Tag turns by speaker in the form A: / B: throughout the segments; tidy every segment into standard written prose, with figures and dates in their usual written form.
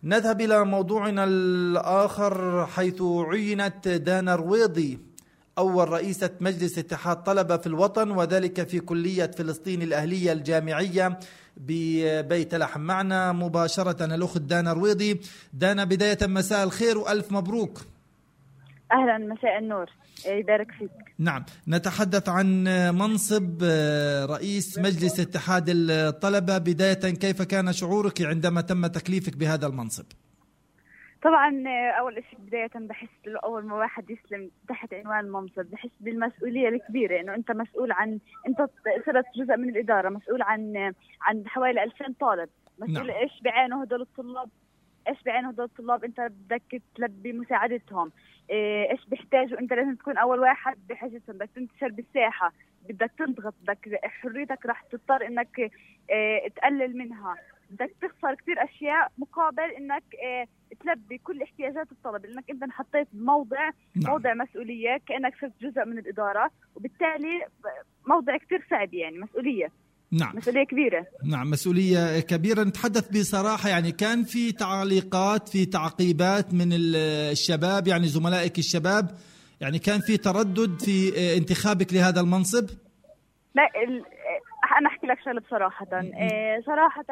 A: نذهب إلى موضوعنا الآخر، حيث عينت دانا رويضي أول رئيسة مجلس اتحاد طلبة في الوطن، وذلك في كلية فلسطين الأهلية الجامعية ببيت لحم. معنا مباشرة الأخت دانا رويضي. دانا، بداية مساء الخير وألف مبروك.
B: أهلا، مساء النور، يبارك فيك.
A: نعم، نتحدث عن منصب رئيس مجلس اتحاد الطلبة. بداية، كيف كان شعورك عندما تم تكليفك بهذا المنصب؟
B: طبعا أول شيء بداية بحس أول ما واحد يسلم تحت عنوان منصب بحس بالمسؤولية الكبيرة، إنه أنت مسؤول عن، أنت صرت جزء من الإدارة، مسؤول عن حوالي 2000 طالب، مسؤول.
A: نعم.
B: إيش بعينه هدول الطلاب، أنت بدك تلبي مساعدتهم. إيش بيحتاجوا، أنت لازم تكون أول واحد بحاجتهم، بدك تنتشر بالساحة، بدك تضغط، بدك حريتك راح تضطر إنك تقلل منها، بدك تخسر كثير أشياء مقابل إنك تلبي كل احتياجات الطلبة، لأنك أنت انحطيت بموضع موضع مسؤولية، كأنك صرت جزء من الإدارة، وبالتالي موضع كثير صعب، يعني مسؤولية.
A: نعم،
B: مسؤولية كبيرة.
A: نعم، مسؤولية كبيرة. نتحدث بصراحة، يعني كان في تعليقات، في تعقيبات من الشباب، يعني زملائك الشباب، يعني كان في تردد في انتخابك لهذا المنصب؟
B: لا، أنا أحكي لك شغلة بصراحة. صراحة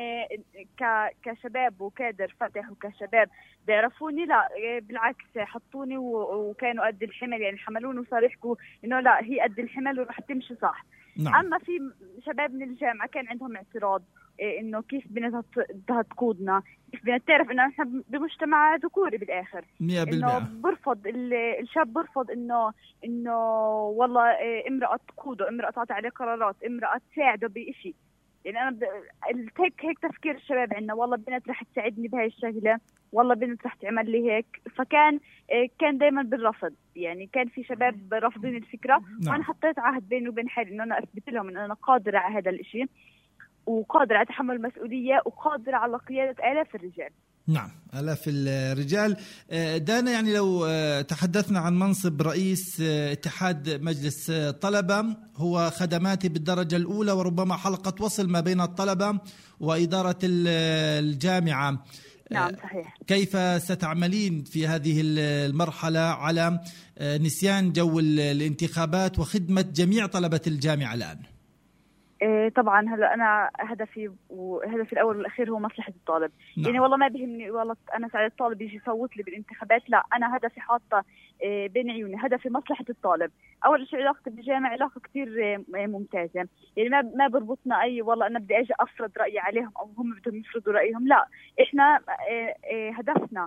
B: كشباب وكادر فتح وكشباب بيعرفوني، لا بالعكس حطوني وكانوا قد الحمل، يعني حملوني وصار يحكوا إنه لا هي قد الحمل وراح تمشي صح.
A: نعم.
B: أما في شباب من الجامعة كان عندهم اعتراض، إنه كيف بنتها تقودنا، كيف بدنا تعرف إنه نحن بمجتمع ذكوري بالآخر،
A: 100%.
B: إنه برفض الشاب، برفض إنه والله امرأة تقوده، امرأة تعطي عليه قرارات، امرأة تساعده بإشي. يعني أنا هيك تفكير الشباب عندنا، والله بنت رح تساعدني بهاي الشغلة، والله بنت رح تعمل لي هيك. فكان دايما بالرفض، يعني كان في شباب رافضين الفكرة.
A: نعم.
B: وأنا حطيت عهد بيني وبين حالي إنه أنا أثبت لهم إن أنا قادرة على هذا الإشي، وقادرة على تحمل المسؤولية، وقادرة على قيادة آلاف الرجال.
A: نعم، آلاف الرجال. دانا، يعني لو تحدثنا عن منصب رئيس اتحاد مجلس طلبة، هو خدماتي بالدرجة الأولى وربما حلقة وصل ما بين الطلبة وإدارة الجامعة.
B: نعم، صحيح.
A: كيف ستعملين في هذه المرحلة على نسيان جو الانتخابات وخدمة جميع طلبة الجامعة الآن؟
B: طبعا هلا انا هدفي الاول والاخير هو مصلحه الطالب.
A: نعم.
B: يعني والله ما بيهمني والله انا ساعد الطالب يجي يصوت لي بالانتخابات، لا، انا هدفي حاطه بين عيوني، هدفي مصلحه الطالب. اول شيء علاقتي بالجامعه علاقه كثير ممتازه، يعني ما بربطنا اي والله انا بدي اجي افرض رايي عليهم او هم بدهم يفرضوا رايهم، لا، احنا هدفنا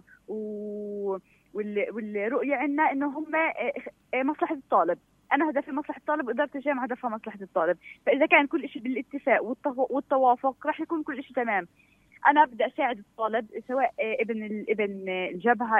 B: والرؤيه عندنا انه هم مصلحه الطالب. أنا هدفي مصلحة الطالب، وإدارة الجامعة هدفها مصلحة الطالب. فإذا كان كل شيء بالاتفاق والتوافق راح يكون كل شيء تمام. أنا بدي أساعد الطالب، سواء ابن الجبهة،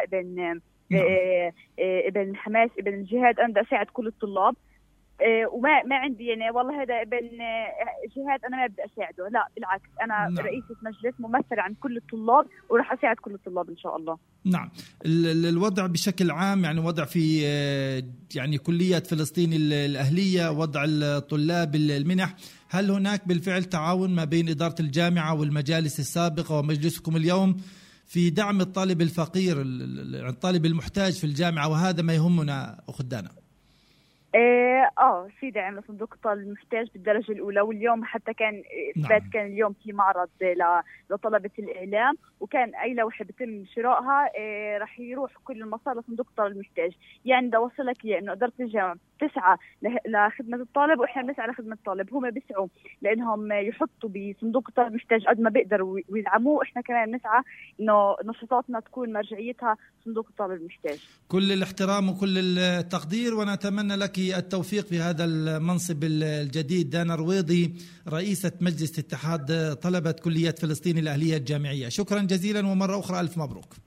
B: ابن حماس، ابن الجهاد، أنا بدي أساعد كل الطلاب. وما عندي يعني والله هذا ابن جهاد أنا ما بدي أساعده، لا بالعكس، أنا رئيسة مجلس ممثلة عن كل الطلاب، وراح أساعد كل الطلاب إن شاء الله.
A: نعم. الوضع بشكل عام، يعني وضع في يعني كلية فلسطين الأهلية، وضع الطلاب المنح، هل هناك بالفعل تعاون ما بين إدارة الجامعة والمجالس السابقة ومجلسكم اليوم في دعم الطالب الفقير، الطالب المحتاج في الجامعة، وهذا ما يهمنا أخت دانا؟
B: في دعم لصندوق الطالب المحتاج بالدرجة الأولى، واليوم حتى كان إثبات.
A: نعم.
B: كان اليوم في معرض لطلبة الإعلام، وكان أي لوحة بتم شرائها راح يروح كل المصاري لصندوق الطالب المحتاج. يعني ده وصلك إنه إدارة الجامعة بتسعى لخدمة الطالب، وإحنا بنسعى لخدمة الطالب. هم بيسعوا لأنهم يحطوا بصندوق الطالب المحتاج قد ما بيقدروا ويدعموه، إحنا كمان نسعى إنه نشاطاتنا تكون مرجعيتها صندوق الطالب المحتاج.
A: كل الاحترام وكل التقدير، ونتمنى لك التوفيق في هذا المنصب الجديد. دانا رويضي، رئيسة مجلس اتحاد طلبة كلية فلسطين الأهلية الجامعية، شكرا جزيلا، ومرة أخرى ألف مبروك.